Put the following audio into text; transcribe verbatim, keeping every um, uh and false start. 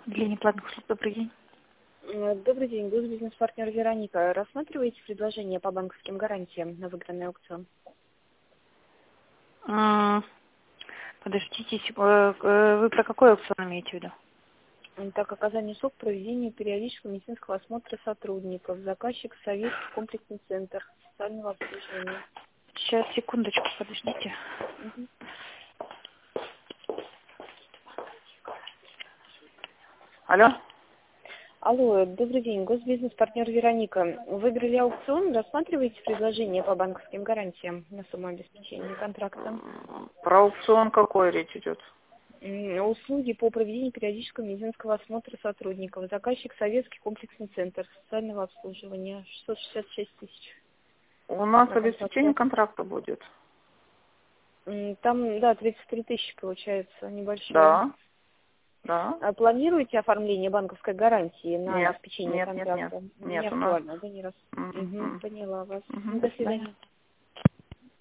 Отделение платных услуг. Добрый день. Э, Добрый день, бизнес-партнер Вероника. Рассматриваете предложение по банковским гарантиям на выигранный аукцион? А, Подождите, сек- э, э, вы про какой аукцион имеете в виду? М, Так, оказание услуг проведению периодического медицинского осмотра сотрудников. Заказчик Советский комплексный центр социального обслуживания. Сейчас, секундочку, подождите. Мгм. Алло? Алло, добрый день, госбизнес-партнер Вероника. Выиграли аукцион, рассматриваете предложение по банковским гарантиям на сумму обеспечения контракта? Про аукцион какой речь идет? М, Услуги по проведению периодического медицинского осмотра сотрудников. Заказчик Советский комплексный центр социального обслуживания. шестьсот шестьдесят шесть тысяч У нас на обеспечение контракте. контракта будет. М, Там, да, тридцать три тысячи получается, небольшое. Да, да. А планируете оформление банковской гарантии на Нет, обеспечение нет, нет, нет. контракта? Не Нет, у нас. актуально, да, не раз. Мгм, Угу, мгм. поняла вас. Мгм, До до свидания. свидания.